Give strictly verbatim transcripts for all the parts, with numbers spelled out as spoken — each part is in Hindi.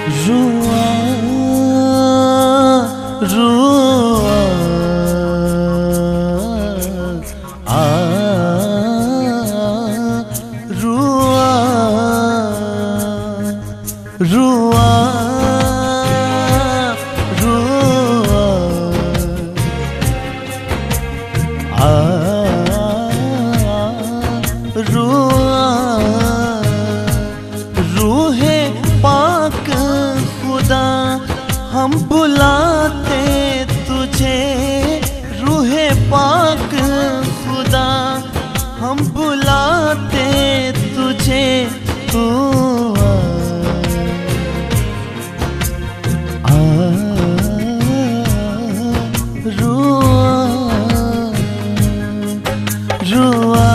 रुआ रुआ आ रुआ रुआ रुआ आ रुआ रूहे पाक खुदा हम बुलाते तुझे, रूहे पाक खुदा हम बुलाते तुझे, तू आ रुआ रुआ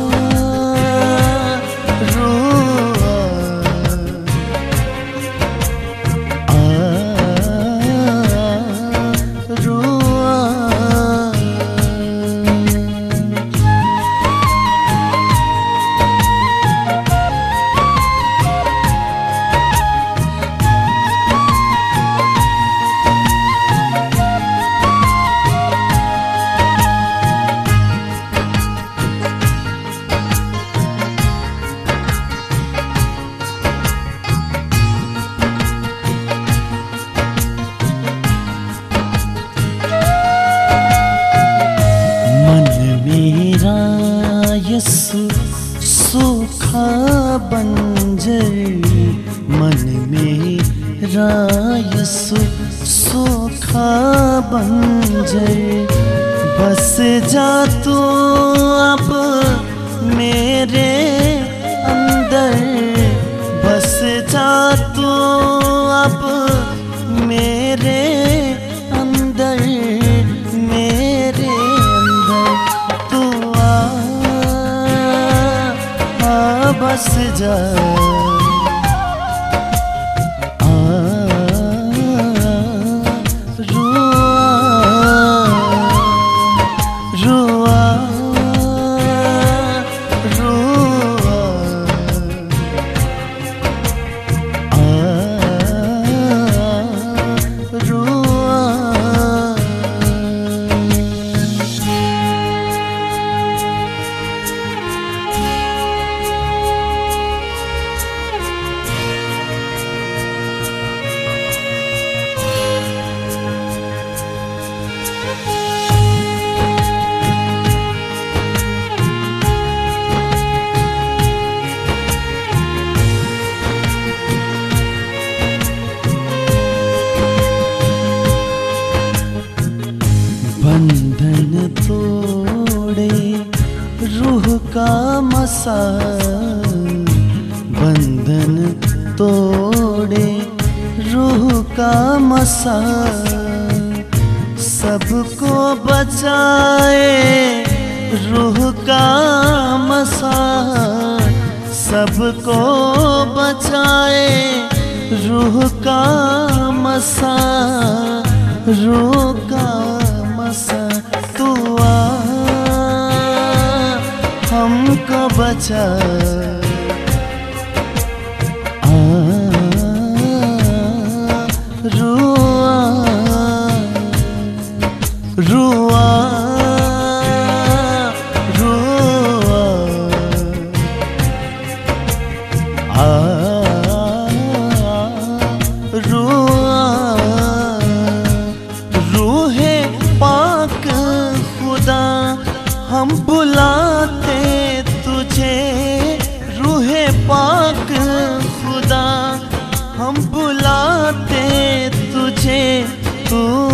यसु सूखा बंजर, मन मेरा यसु सूखा बंजर, बस जा तू अब मेरे अंदर, बस जा तू अब मेरे अंदर, मेरे अंदर तू बस जा आ रुआ रुआ रुआ आ रुआ बंधन तोड़े रूह का मसा, बंधन तोड़े रूह का मसा, सबको बचाए रूह का मसा, सबको बचाए रूह का मसा, रूह का मसा, तू आ हमको बचा आ रुआ रुआ रुआ आ रुआ रूहे पाक खुदा हम बुलाते तुझे, रूहे पाक खुदा हम बुलाते तुझे, तू